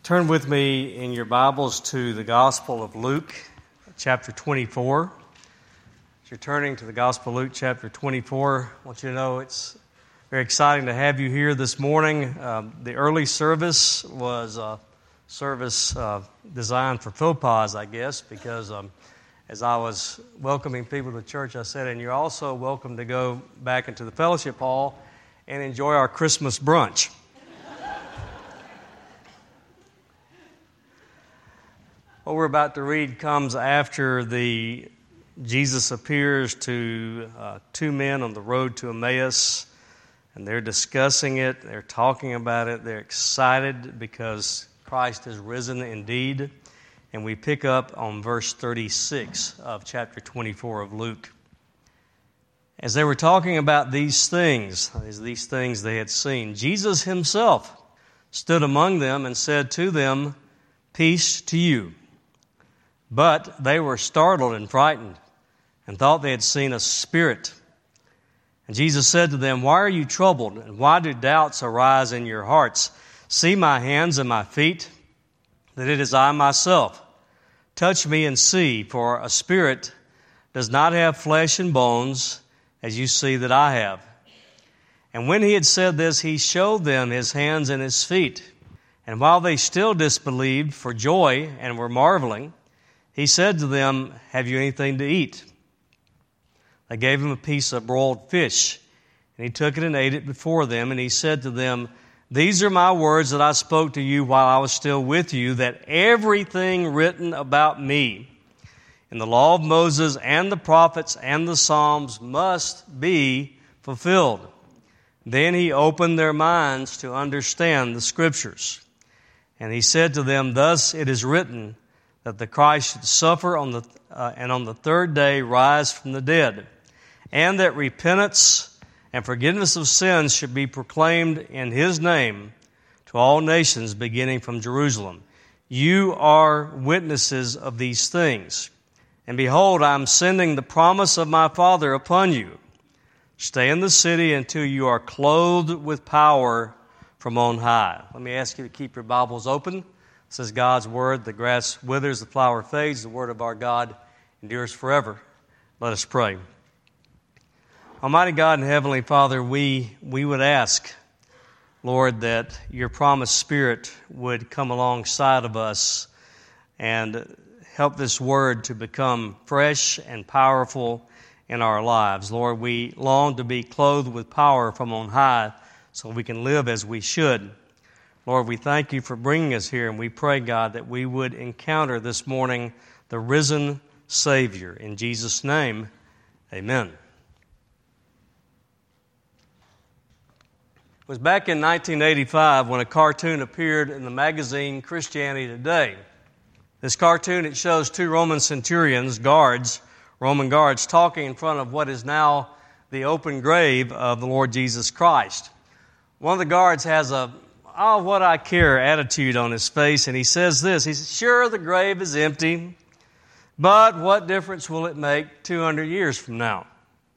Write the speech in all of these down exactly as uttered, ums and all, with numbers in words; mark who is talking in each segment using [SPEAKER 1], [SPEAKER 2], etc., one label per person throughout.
[SPEAKER 1] Turn with me in your Bibles to the Gospel of Luke, chapter twenty-four. As you're turning to the Gospel of Luke, chapter twenty-four, I want you to know it's very exciting to have you here this morning. Um, the early service was a service uh, designed for faux pas, I guess, because um, as I was welcoming people to church, I said, and you're also welcome to go back into the fellowship hall and enjoy our Christmas brunch. What we're about to read comes after the Jesus appears to uh, two men on the road to Emmaus, and they're discussing it, they're talking about it, they're excited because Christ is risen indeed. And we pick up on verse thirty-six of chapter twenty-four of Luke. As they were talking about these things, these things they had seen, Jesus himself stood among them and said to them, "Peace to you." But they were startled and frightened and thought they had seen a spirit. And Jesus said to them, "Why are you troubled, and why do doubts arise in your hearts? See my hands and my feet, that it is I myself. Touch me and see, for a spirit does not have flesh and bones, as you see that I have." And when he had said this, he showed them his hands and his feet. And while they still disbelieved for joy and were marveling, he said to them, "Have you anything to eat?" They gave him a piece of broiled fish, and he took it and ate it before them. And he said to them, "These are my words that I spoke to you while I was still with you, that everything written about me in the law of Moses and the prophets and the Psalms must be fulfilled." Then he opened their minds to understand the Scriptures. And he said to them, "Thus it is written, that the Christ should suffer on the uh, and on the third day rise from the dead, and that repentance and forgiveness of sins should be proclaimed in his name to all nations, beginning from Jerusalem. You are witnesses of these things. And behold, I am sending the promise of my Father upon you. Stay in the city until you are clothed with power from on high." Let me ask you to keep your Bibles open. This is God's Word. The grass withers, the flower fades. The Word of our God endures forever. Let us pray. Almighty God and Heavenly Father, we, we would ask, Lord, that your promised Spirit would come alongside of us and help this Word to become fresh and powerful in our lives. Lord, we long to be clothed with power from on high so we can live as we should. Lord, we thank you for bringing us here, and we pray, God, that we would encounter this morning the risen Savior. In Jesus' name, amen. It was back in nineteen eighty-five when a cartoon appeared in the magazine Christianity Today. This cartoon, it shows two Roman centurions, guards, Roman guards, talking in front of what is now the open grave of the Lord Jesus Christ. One of the guards has a "oh, what I care" attitude on his face, and he says this. He says, "Sure, the grave is empty, but what difference will it make two hundred years from now?"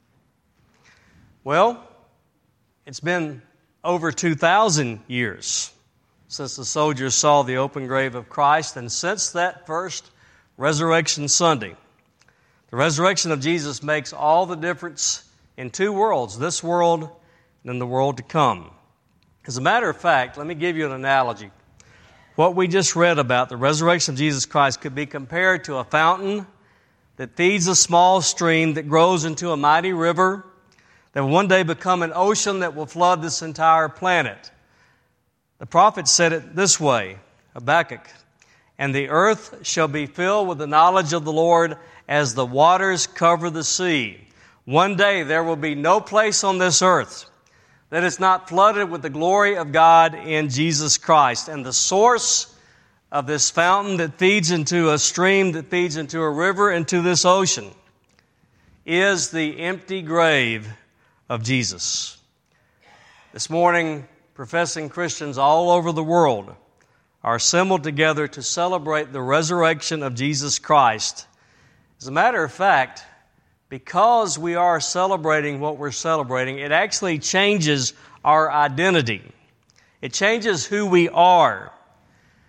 [SPEAKER 1] Well, it's been over two thousand years since the soldiers saw the open grave of Christ, and since that first Resurrection Sunday. The resurrection of Jesus makes all the difference in two worlds, this world and then the world to come. As a matter of fact, let me give you an analogy. What we just read about the resurrection of Jesus Christ could be compared to a fountain that feeds a small stream that grows into a mighty river that will one day become an ocean that will flood this entire planet. The prophet said it this way, Habakkuk, "And the earth shall be filled with the knowledge of the Lord as the waters cover the sea." One day there will be no place on this earth that is not flooded with the glory of God in Jesus Christ. And the source of this fountain that feeds into a stream, that feeds into a river, into this ocean, is the empty grave of Jesus. This morning, professing Christians all over the world are assembled together to celebrate the resurrection of Jesus Christ. As a matter of fact, because we are celebrating what we're celebrating, it actually changes our identity. It changes who we are.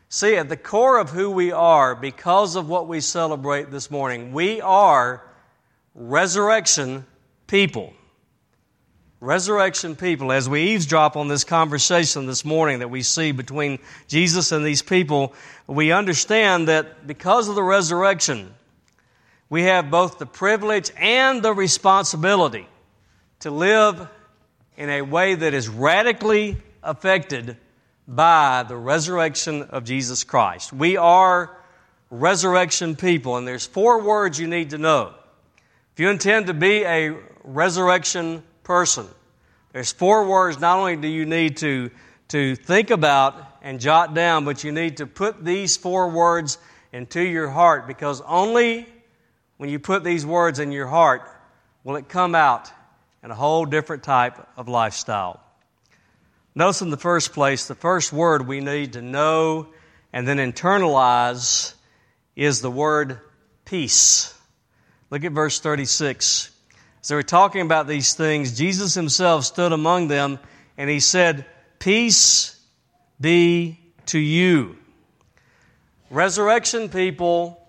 [SPEAKER 1] See, at the core of who we are, because of what we celebrate this morning, we are resurrection people. Resurrection people. As we eavesdrop on this conversation this morning that we see between Jesus and these people, we understand that because of the resurrection, we have both the privilege and the responsibility to live in a way that is radically affected by the resurrection of Jesus Christ. We are resurrection people, and there's four words you need to know. If you intend to be a resurrection person, there's four words not only do you need to, to think about and jot down, but you need to put these four words into your heart, because only when you put these words in your heart will it come out in a whole different type of lifestyle. Notice in the first place, the first word we need to know and then internalize is the word peace. Look at verse thirty-six. As they were talking about these things, Jesus himself stood among them and he said, "Peace be to you." Resurrection people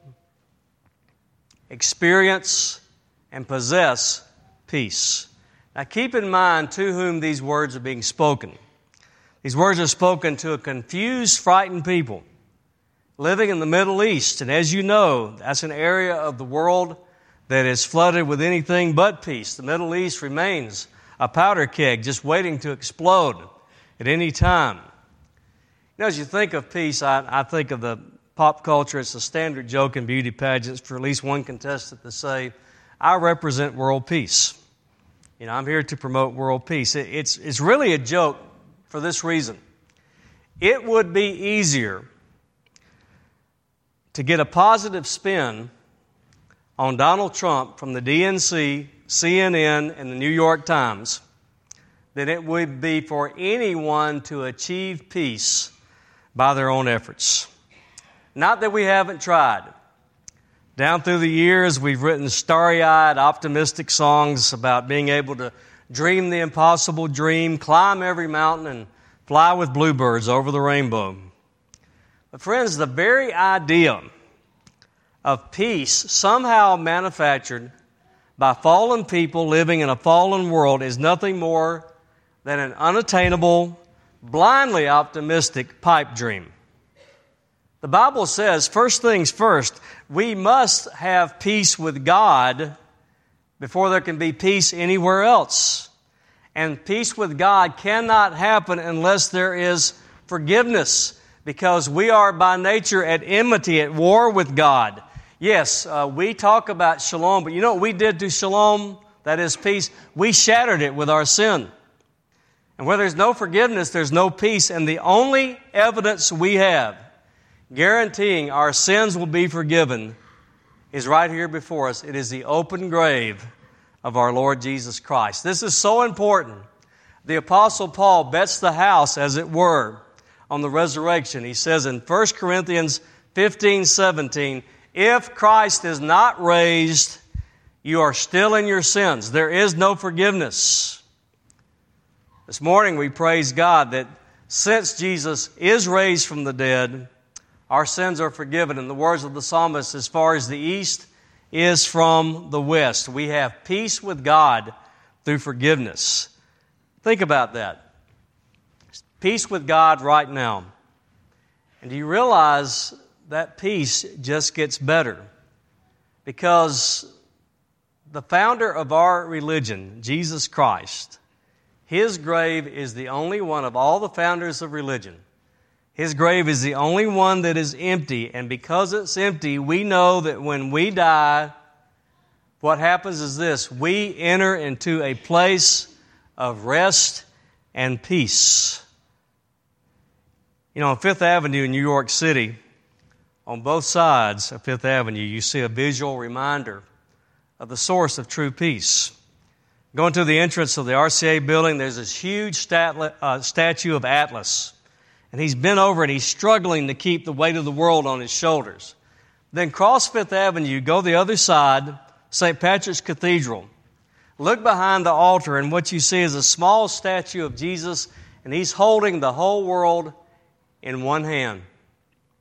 [SPEAKER 1] experience and possess peace. Now keep in mind to whom these words are being spoken. These words are spoken to a confused, frightened people living in the Middle East. And as you know, that's an area of the world that is flooded with anything but peace. The Middle East remains a powder keg just waiting to explode at any time. You know, as you think of peace, I, I think of the pop culture. It's a standard joke in beauty pageants for at least one contestant to say, "I represent world peace." You know, I'm here to promote world peace. It, it's, it's really a joke for this reason. It would be easier to get a positive spin on Donald Trump from the D N C, C N N, and the New York Times than it would be for anyone to achieve peace by their own efforts. Not that we haven't tried. Down through the years, we've written starry-eyed, optimistic songs about being able to dream the impossible dream, climb every mountain, and fly with bluebirds over the rainbow. But friends, the very idea of peace somehow manufactured by fallen people living in a fallen world is nothing more than an unattainable, blindly optimistic pipe dream. The Bible says, first things first, we must have peace with God before there can be peace anywhere else. And peace with God cannot happen unless there is forgiveness, because we are by nature at enmity, at war with God. Yes, uh, we talk about shalom, but you know what we did to shalom, that is peace? We shattered it with our sin. And where there's no forgiveness, there's no peace. And the only evidence we have guaranteeing our sins will be forgiven is right here before us. It is the open grave of our Lord Jesus Christ. This is so important. The Apostle Paul bets the house, as it were, on the resurrection. He says in First Corinthians fifteen seventeen, "If Christ is not raised, you are still in your sins." There is no forgiveness. This morning we praise God that since Jesus is raised from the dead, our sins are forgiven. In the words of the psalmist, as far as the east is from the west, we have peace with God through forgiveness. Think about that. Peace with God right now. And do you realize that peace just gets better? Because the founder of our religion, Jesus Christ, his grave is the only one of all the founders of religion. His grave is the only one that is empty, and because it's empty, we know that when we die, what happens is this: we enter into a place of rest and peace. You know, on Fifth Avenue in New York City, on both sides of Fifth Avenue, you see a visual reminder of the source of true peace. Going to the entrance of the R C A building, there's this huge stat- uh, statue of Atlas. And he's bent over and he's struggling to keep the weight of the world on his shoulders. Then cross Fifth Avenue, go the other side, Saint Patrick's Cathedral. Look behind the altar, and what you see is a small statue of Jesus, and he's holding the whole world in one hand.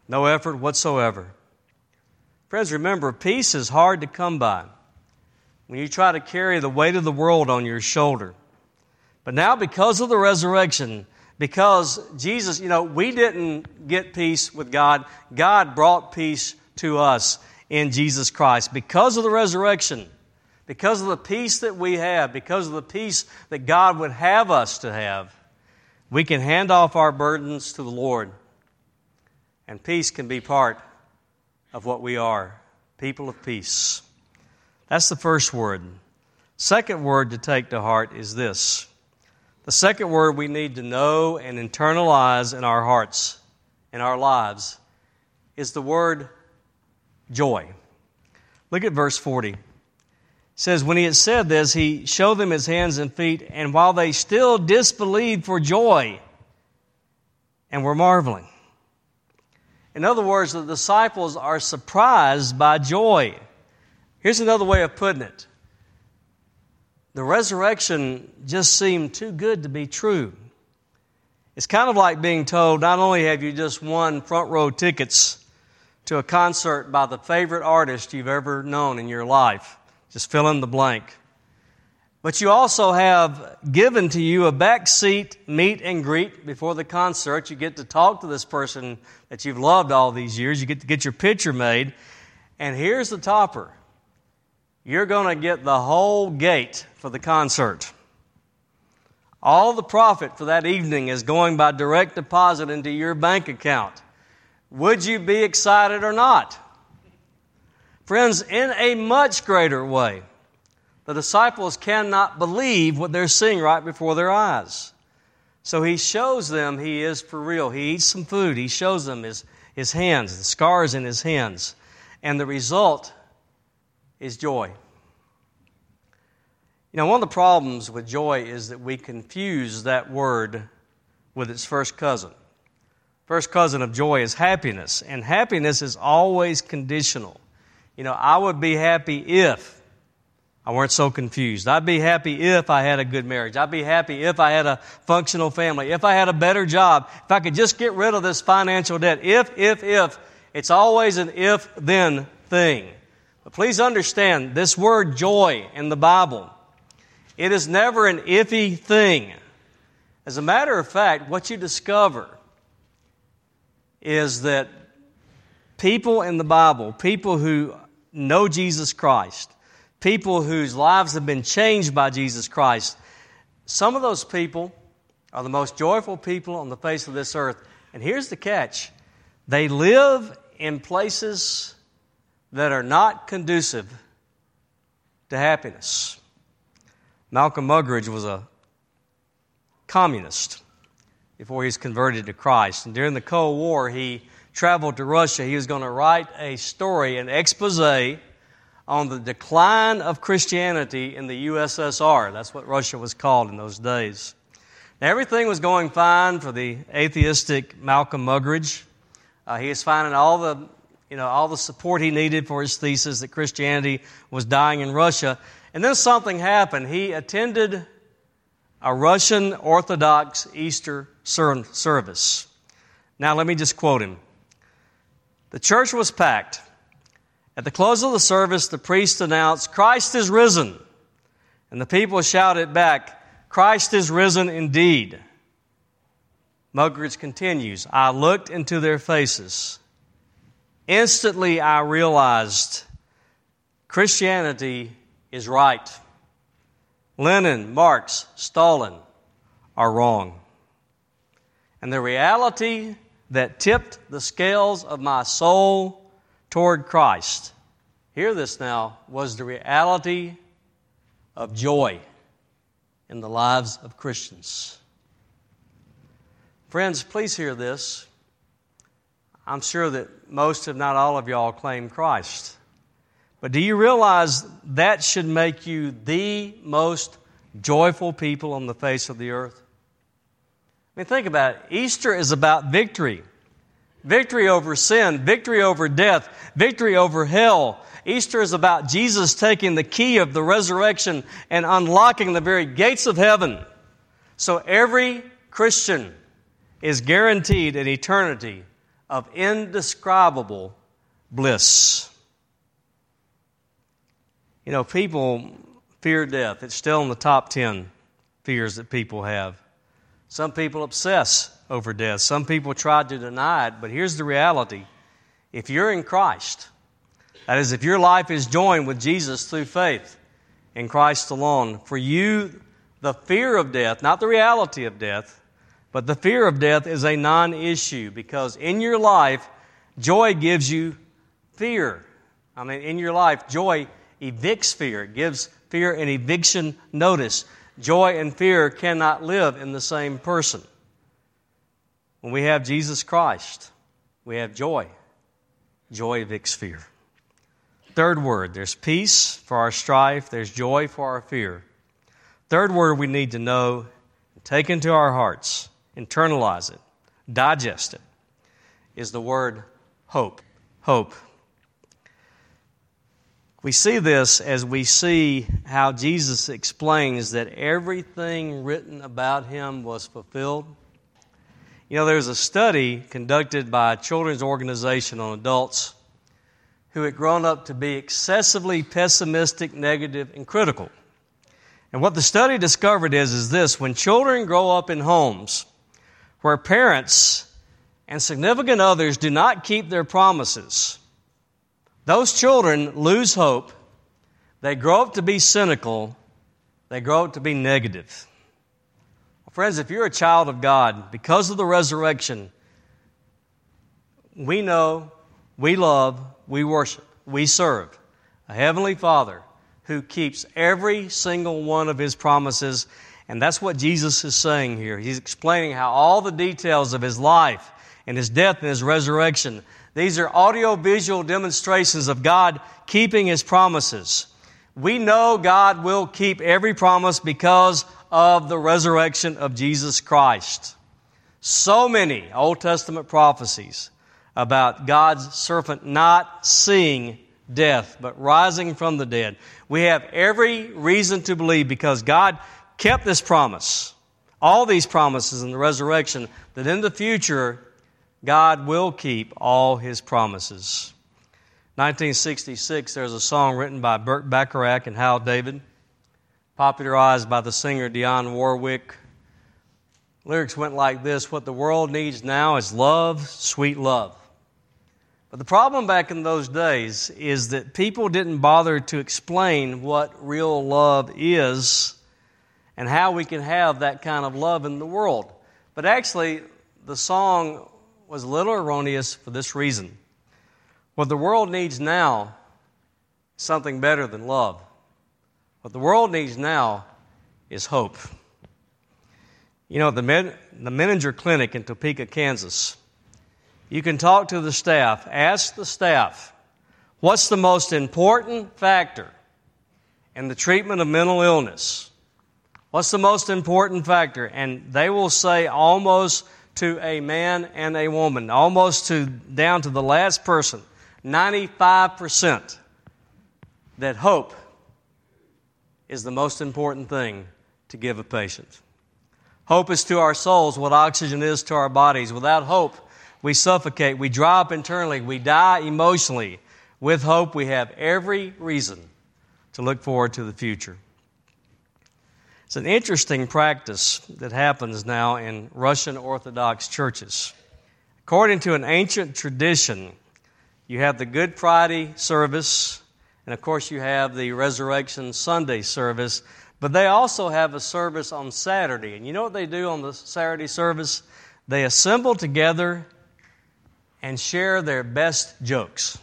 [SPEAKER 1] No effort whatsoever. Friends, remember, peace is hard to come by when you try to carry the weight of the world on your shoulder. But now, because of the resurrection, because Jesus, you know, we didn't get peace with God. God brought peace to us in Jesus Christ. Because of the resurrection, because of the peace that we have, because of the peace that God would have us to have, we can hand off our burdens to the Lord. And peace can be part of what we are, people of peace. That's the first word. Second word to take to heart is this. The second word we need to know and internalize in our hearts, in our lives, is the word joy. Look at verse forty. It says, when he had said this, he showed them his hands and feet, and while they still disbelieved for joy and were marveling. In other words, the disciples are surprised by joy. Here's another way of putting it. The resurrection just seemed too good to be true. It's kind of like being told, not only have you just won front row tickets to a concert by the favorite artist you've ever known in your life, just fill in the blank, but you also have given to you a backseat meet and greet before the concert. You get to talk to this person that you've loved all these years. You get to get your picture made. And here's the topper. You're going to get the whole gate for the concert. All the profit for that evening is going by direct deposit into your bank account. Would you be excited or not? Friends, in a much greater way, the disciples cannot believe what they're seeing right before their eyes. So he shows them he is for real. He eats some food. He shows them his, his hands, the scars in his hands. And the result is joy. You know, one of the problems with joy is that we confuse that word with its first cousin. First cousin of joy is happiness, and happiness is always conditional. You know, I would be happy if I weren't so confused. I'd be happy if I had a good marriage. I'd be happy if I had a functional family, if I had a better job, if I could just get rid of this financial debt. If, if, if. It's always an if-then thing. But please understand, this word joy in the Bible, it is never an iffy thing. As a matter of fact, what you discover is that people in the Bible, people who know Jesus Christ, people whose lives have been changed by Jesus Christ, some of those people are the most joyful people on the face of this earth. And here's the catch. They live in places that are not conducive to happiness. Malcolm Muggeridge was a communist before he was converted to Christ. And during the Cold War, he traveled to Russia. He was going to write a story, an expose on the decline of Christianity in the U S S R. That's what Russia was called in those days. Now, everything was going fine for the atheistic Malcolm Muggeridge. Uh, he was finding all the, you know, all the support he needed for his thesis that Christianity was dying in Russia. And then something happened. He attended a Russian Orthodox Easter service. Now, let me just quote him. The church was packed. At the close of the service, the priest announced, "Christ is risen." And the people shouted back, "Christ is risen indeed." Muggeridge continues, "I looked into their faces. Instantly I realized Christianity is right. Lenin, Marx, Stalin are wrong. And the reality that tipped the scales of my soul toward Christ," hear this now, "was the reality of joy in the lives of Christians." Friends, please hear this. I'm sure that most, if not all of y'all, claim Christ. But do you realize that should make you the most joyful people on the face of the earth? I mean, think about it. Easter is about victory. Victory over sin, victory over death, victory over hell. Easter is about Jesus taking the key of the resurrection and unlocking the very gates of heaven. So every Christian is guaranteed an eternity of indescribable bliss. You know, people fear death. It's still in the top ten fears that people have. Some people obsess over death. Some people try to deny it, but here's the reality. If you're in Christ, that is, if your life is joined with Jesus through faith in Christ alone, for you, the fear of death, not the reality of death, but the fear of death is a non-issue, because in your life, joy gives you fear. I mean, in your life, joy evicts fear. It gives fear an eviction notice. Joy and fear cannot live in the same person. When we have Jesus Christ, we have joy. Joy evicts fear. Third word, there's peace for our strife, there's joy for our fear. Third word we need to know, take into our hearts, internalize it, digest it, is the word hope. Hope. We see this as we see how Jesus explains that everything written about Him was fulfilled. You know, there's a study conducted by a children's organization on adults who had grown up to be excessively pessimistic, negative, and critical. And what the study discovered is, is this: when children grow up in homes where parents and significant others do not keep their promises, those children lose hope, they grow up to be cynical, they grow up to be negative. Well, friends, if you're a child of God, because of the resurrection, we know, we love, we worship, we serve a Heavenly Father who keeps every single one of His promises. And that's what Jesus is saying here. He's explaining how all the details of His life and His death and His resurrection, these are audio-visual demonstrations of God keeping His promises. We know God will keep every promise because of the resurrection of Jesus Christ. So many Old Testament prophecies about God's servant not seeing death, but rising from the dead. We have every reason to believe, because God kept this promise, all these promises in the resurrection, that in the future, God will keep all His promises. nineteen sixty-six, there's a song written by Burt Bacharach and Hal David, popularized by the singer Dionne Warwick. Lyrics went like this: what the world needs now is love, sweet love. But the problem back in those days is that people didn't bother to explain what real love is and how we can have that kind of love in the world. But actually, the song was a little erroneous for this reason. What the world needs now is something better than love. What the world needs now is hope. You know, the, Men- the Menninger Clinic in Topeka, Kansas, you can talk to the staff, ask the staff, what's the most important factor in the treatment of mental illness? What's the most important factor? And they will say almost to a man and a woman, almost to down to the last person, ninety-five percent, that hope is the most important thing to give a patient. Hope is to our souls what oxygen is to our bodies. Without hope, we suffocate, we dry up internally, we die emotionally. With hope, we have every reason to look forward to the future. It's an interesting practice that happens now in Russian Orthodox churches. According to an ancient tradition, you have the Good Friday service, and of course you have the Resurrection Sunday service, but they also have a service on Saturday. And you know what they do on the Saturday service? They assemble together and share their best jokes,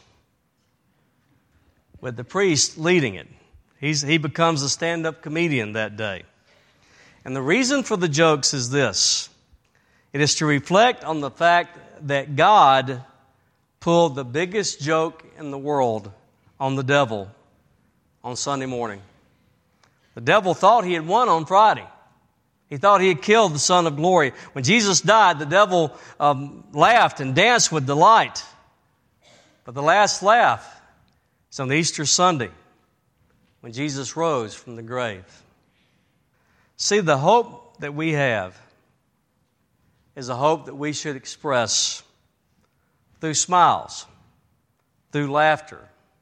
[SPEAKER 1] with the priest leading it. He's, he becomes a stand-up comedian that day. And the reason for the jokes is this: it is to reflect on the fact that God pulled the biggest joke in the world on the devil on Sunday morning. The devil thought he had won on Friday. He thought he had killed the Son of Glory. When Jesus died, the devil um, laughed and danced with delight. But the last laugh is on Easter Sunday, when Jesus rose from the grave. See, the hope that we have is a hope that we should express through smiles, through laughter.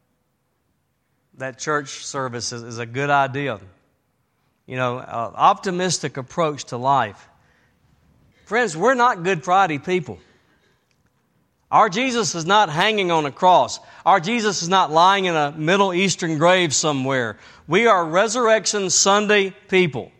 [SPEAKER 1] That church service is, is a good idea. You know, an optimistic approach to life. Friends, we're not Good Friday people. Our Jesus is not hanging on a cross. Our Jesus is not lying in a Middle Eastern grave somewhere. We are Resurrection Sunday people.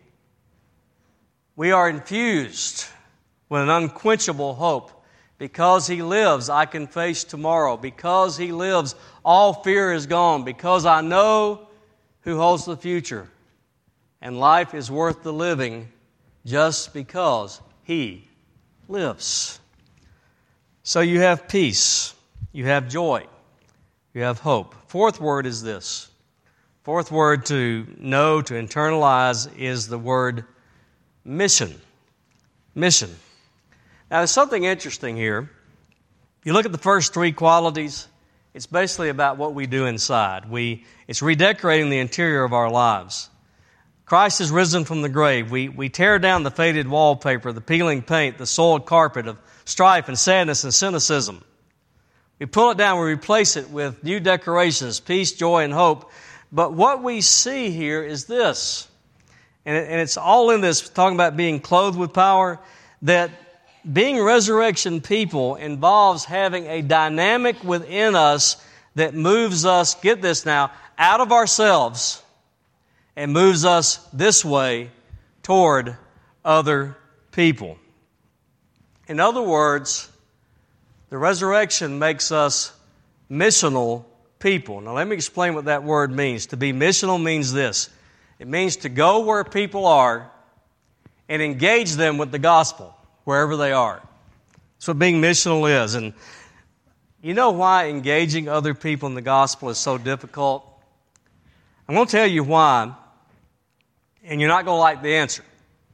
[SPEAKER 1] We are infused with an unquenchable hope. Because He lives, I can face tomorrow. Because He lives, all fear is gone. Because I know who holds the future. And life is worth the living just because He lives. So you have peace, you have joy, you have hope. Fourth word is this. Fourth word to know, to internalize, is the word mission. Mission. Now, there's something interesting here. You look at the first three qualities, it's basically about what we do inside. We, it's redecorating the interior of our lives. Christ is risen from the grave. We, we tear down the faded wallpaper, the peeling paint, the soiled carpet of strife and sadness and cynicism. We pull it down, we replace it with new decorations, peace, joy, and hope. But what we see here is this, and, it, and it's all in this, talking about being clothed with power, that being resurrection people involves having a dynamic within us that moves us, get this now, out of ourselves and moves us this way toward other people. In other words, the resurrection makes us missional people. Now let me explain what that word means. To be missional means this. It means to go where people are and engage them with the gospel, wherever they are. That's what being missional is. And you know why engaging other people in the gospel is so difficult? I'm going to tell you why, and you're not going to like the answer.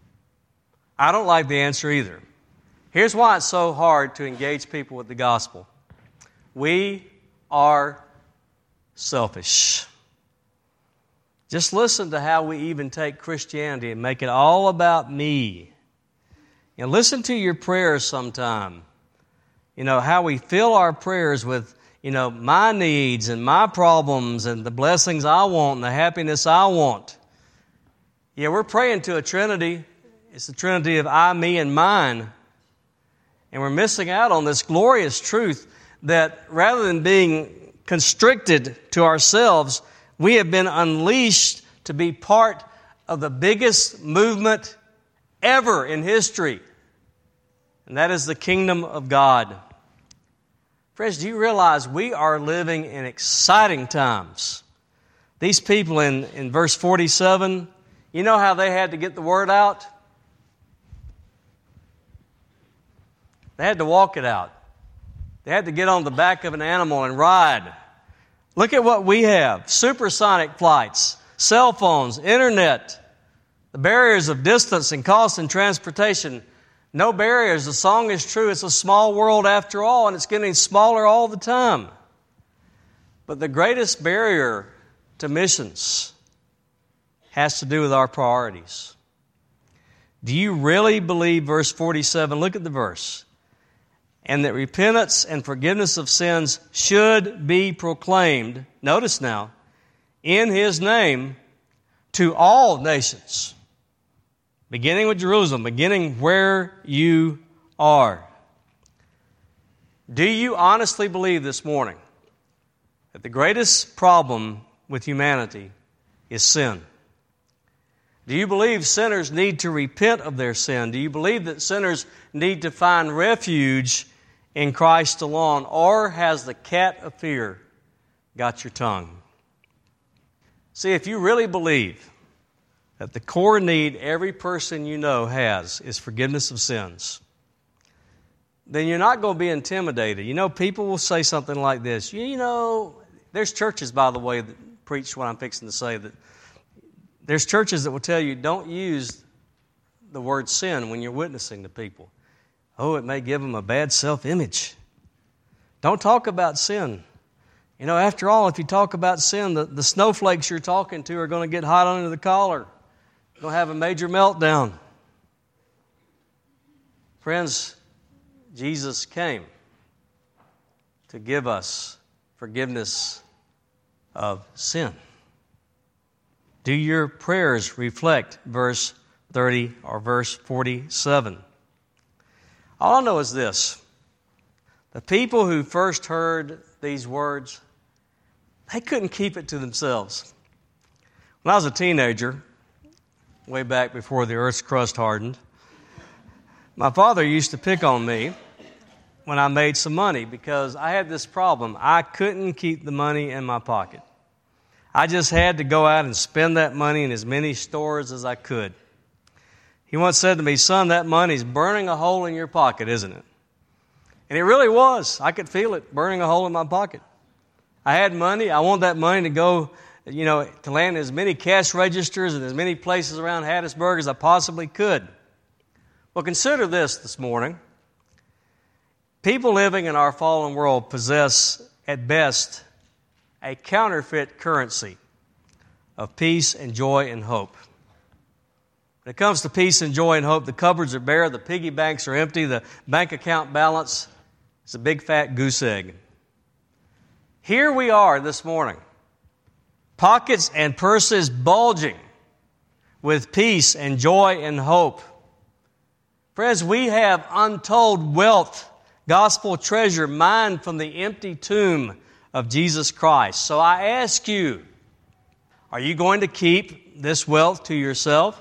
[SPEAKER 1] I don't like the answer either. Here's why it's so hard to engage people with the gospel. We are selfish. Just listen to how we even take Christianity and make it all about me. You know, listen to your prayers sometime. You know, how we fill our prayers with, you know, my needs and my problems and the blessings I want and the happiness I want. Yeah, we're praying to a Trinity. It's the Trinity of I, me, and mine. And we're missing out on this glorious truth that rather than being constricted to ourselves, we have been unleashed to be part of the biggest movement ever in history. And that is the kingdom of God. Friends, do you realize we are living in exciting times? These people in, in verse forty-seven, you know how they had to get the word out? They had to walk it out. They had to get on the back of an animal and ride. Look at what we have. Supersonic flights, cell phones, internet, the barriers of distance and cost and transportation. No barriers. The song is true. It's a small world after all, and it's getting smaller all the time. But the greatest barrier to missions has to do with our priorities. Do you really believe, verse forty-seven, look at the verse, and that repentance and forgiveness of sins should be proclaimed, notice now, in His name to all nations, beginning with Jerusalem, beginning where you are. Do you honestly believe this morning that the greatest problem with humanity is sin? Do you believe sinners need to repent of their sin? Do you believe that sinners need to find refuge in Christ alone? Or has the cat of fear got your tongue? See, if you really believe that the core need every person you know has is forgiveness of sins, then you're not going to be intimidated. You know, people will say something like this. You know, there's churches, by the way, that preach what I'm fixing to say. That there's churches that will tell you don't use the word sin when you're witnessing to people. Oh, it may give them a bad self-image. Don't talk about sin. You know, after all, if you talk about sin, the, the snowflakes you're talking to are going to get hot under the collar. You're going to have a major meltdown. Friends, Jesus came to give us forgiveness of sin. Do your prayers reflect verse thirty or verse forty-seven? All I know is this. The people who first heard these words, they couldn't keep it to themselves. When I was a teenager, way back before the earth's crust hardened, my father used to pick on me when I made some money because I had this problem. I couldn't keep the money in my pocket. I just had to go out and spend that money in as many stores as I could. He once said to me, "Son, that money's burning a hole in your pocket, isn't it?" And it really was. I could feel it burning a hole in my pocket. I had money. I wanted that money to go, you know, to land in as many cash registers and as many places around Hattiesburg as I possibly could. Well, consider this this morning. People living in our fallen world possess, at best, a counterfeit currency of peace and joy and hope. When it comes to peace and joy and hope, the cupboards are bare, the piggy banks are empty, the bank account balance is a big fat goose egg. Here we are this morning, pockets and purses bulging with peace and joy and hope. Friends, we have untold wealth, gospel treasure mined from the empty tomb of Jesus Christ. So I ask you, are you going to keep this wealth to yourself?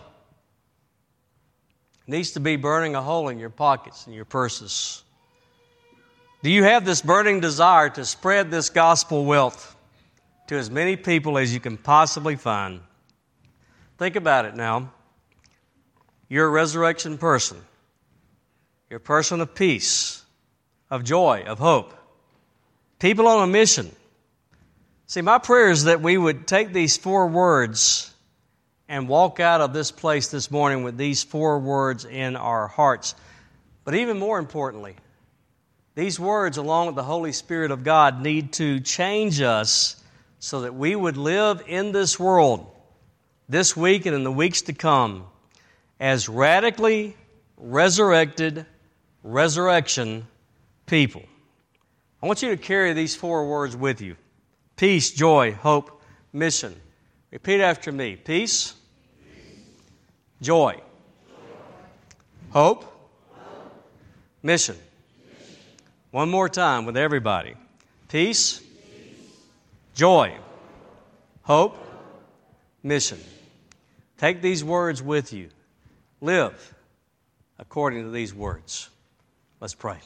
[SPEAKER 1] It needs to be burning a hole in your pockets and your purses. Do you have this burning desire to spread this gospel wealth to as many people as you can possibly find? Think about it now. You're a resurrection person. You're a person of peace, of joy, of hope. People on a mission. See, my prayer is that we would take these four words and walk out of this place this morning with these four words in our hearts. But even more importantly, these words, along with the Holy Spirit of God, need to change us so that we would live in this world this week and in the weeks to come as radically resurrected resurrection people. I want you to carry these four words with you. Peace, joy, hope, mission. Repeat after me. Peace, Peace. Joy, joy. Hope, hope. Mission. Mission. One more time with everybody. Peace, Peace. Joy, hope, mission. Take these words with you. Live according to these words. Let's pray.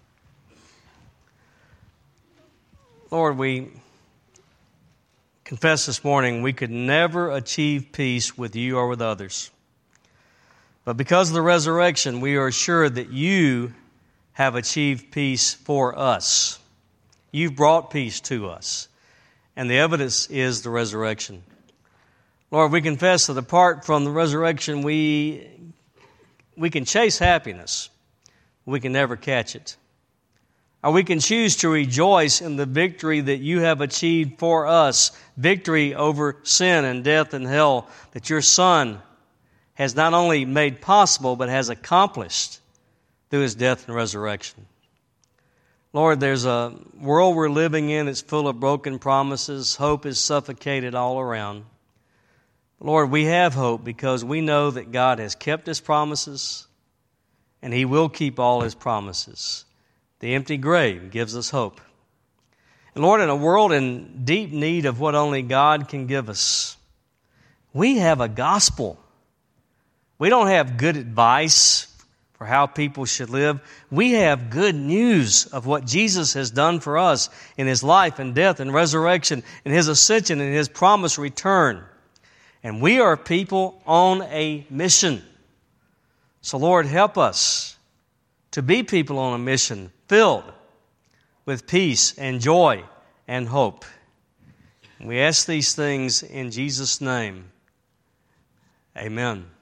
[SPEAKER 1] Lord, we confess this morning we could never achieve peace with you or with others. But because of the resurrection, we are assured that you have achieved peace for us. You've brought peace to us. And the evidence is the resurrection. Lord, we confess that apart from the resurrection, we, we can chase happiness. We can never catch it. Or we can choose to rejoice in the victory that you have achieved for us, victory over sin and death and hell, that your Son has not only made possible, but has accomplished through his death and resurrection. Lord, there's a world we're living in that's full of broken promises. Hope is suffocated all around. Lord, we have hope because we know that God has kept his promises, and he will keep all his promises. The empty grave gives us hope. And Lord, in a world in deep need of what only God can give us, we have a gospel. We don't have good advice for how people should live. We have good news of what Jesus has done for us in his life and death and resurrection and his ascension and his promised return. And we are people on a mission. So Lord, help us to be people on a mission filled with peace and joy and hope. And we ask these things in Jesus' name. Amen.